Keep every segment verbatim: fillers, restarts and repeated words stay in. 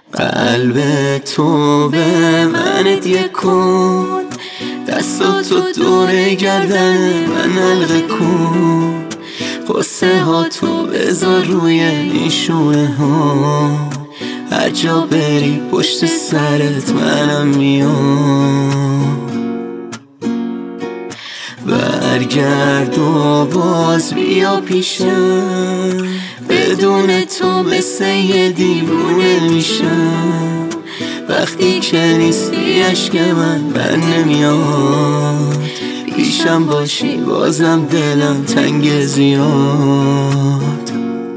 قلب تو به من هدیه کن، دستاتو دور گردن من حلقه کن، قصه ها تو بذار روی این شونه ها، هر جا بری پشت سرت منم میام. برگرد و باز بیا پیشم، بدون تو مثل یه دیوونه میشم، وقتی که نیستی عشق من بر نمیاد، پیشم باشی بازم دلم تنگ زیاد.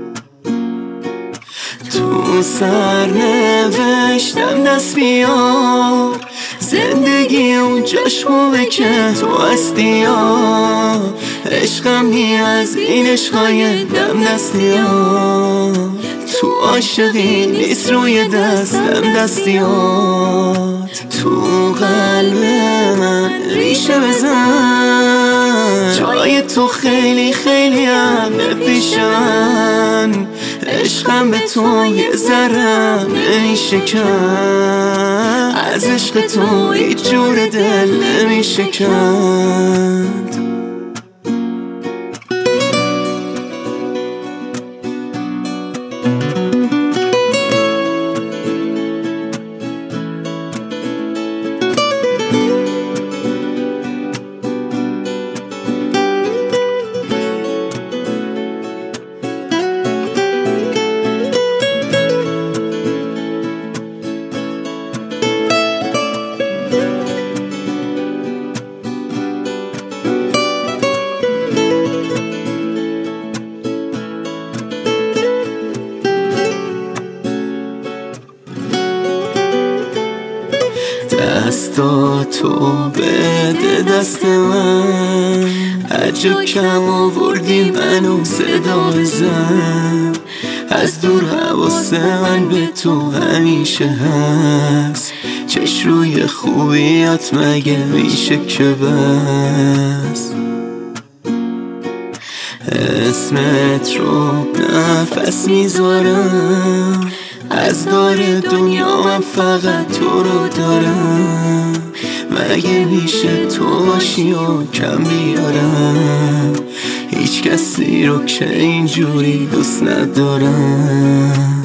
تو سر نوشتم دست بیار، زندگی اون جاش خوبه که تو هستی یا عشقم نی از این عشقای دم دستیار، تو عاشقی نیست روی دستم دستیار، تو قلب من ریشه بزن، جای تو خیلی خیلی همه پیش من، عشقم به تو یه ذره نمیشه کند، از عشق تو هیچ جور دل نمیشه کند. دستاتو بده دست من، هر جا کم آوردی منو صدا بزن، از دور حواس من به تو همیشه هست، چش روی خوبیات مگه میشه که بس، اسمت رو نفس میذارم، از دار دنیا من فقط تو رو دارم، مگه میشه تو باشی و کم بیارم، هیچ کسی رو که اینجوری دوست ندارم.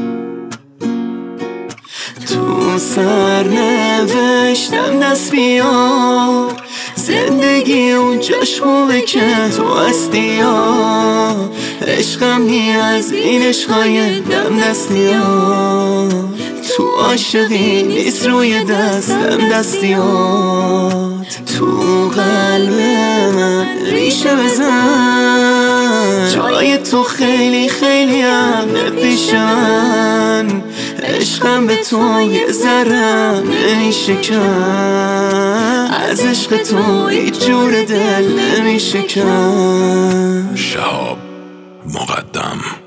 تو سر نوشتم دست بیار، زندگی اون جاش خوبه که تو هستی یا عشقم نی از این عشقای دم دستیار، تو عاشقی نیست روی دستم دستیار، تو قلب من ریشه بزن، جای تو خیلی خیلی همه پیش من، عشقم به تو یه ذره نمیشه کند، از عشق تو هیچ جور دل نمیشه کند. شهاب مقدم.